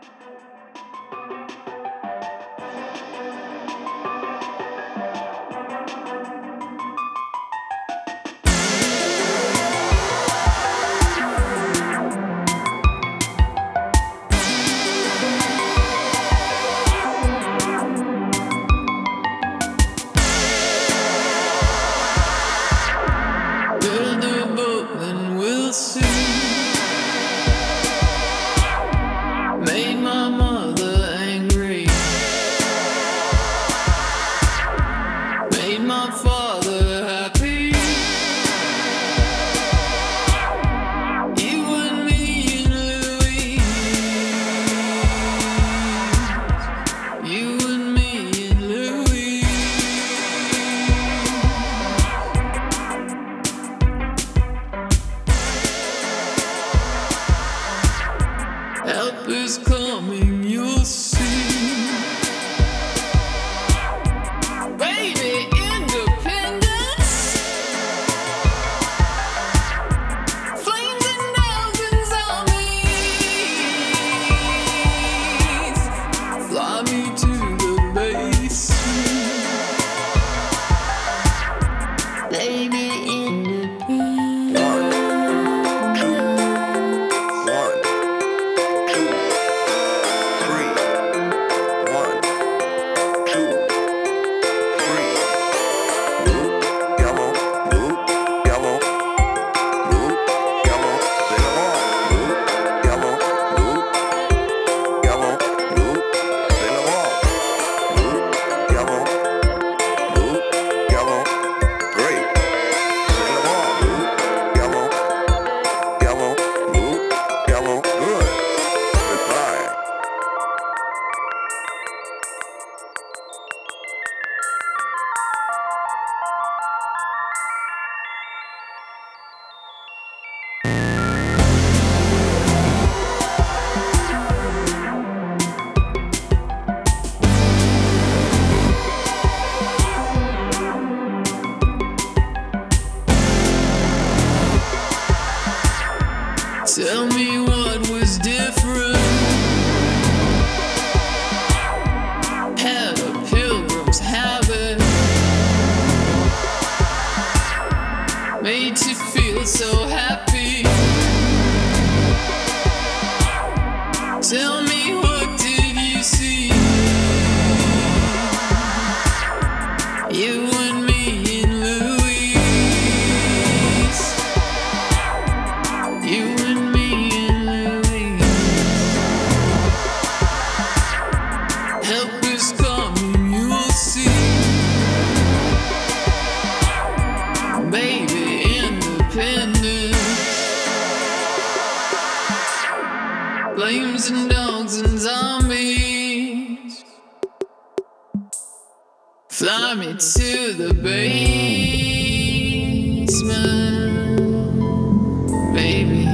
Tell me what was different. Had a pilgrim's habit, made you feel so happy. Tell me, what did you see? You and me and Louise. You and me and Louise. Help is coming, you will see. Baby, independent. Flames and dogs and zombies. Fly me to the basement, baby.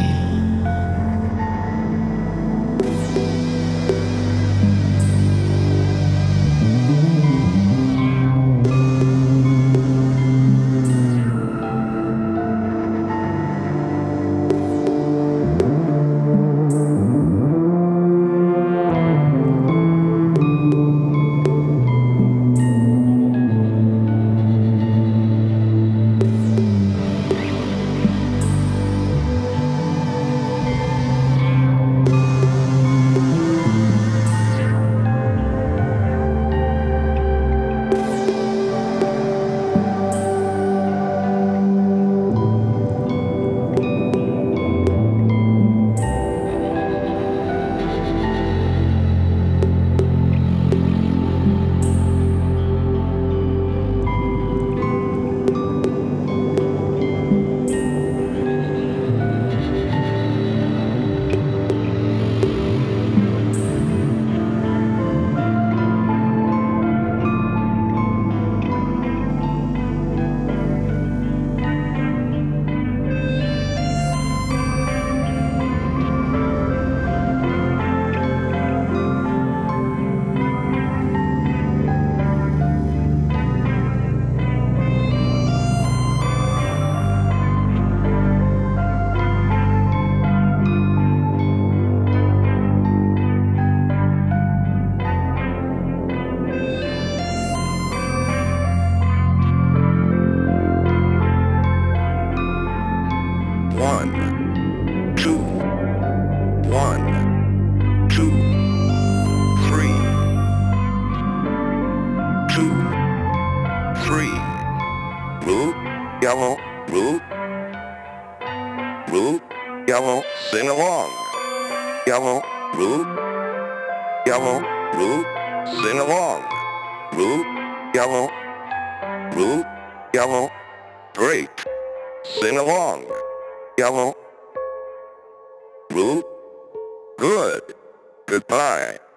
two, three, two, three. Blue, yellow, blue, blue, yellow, sing along. Yellow, blue, yellow, blue, sing along. Blue, yellow, blue, yellow, great. Sing along. Yellow, blue, good. Goodbye.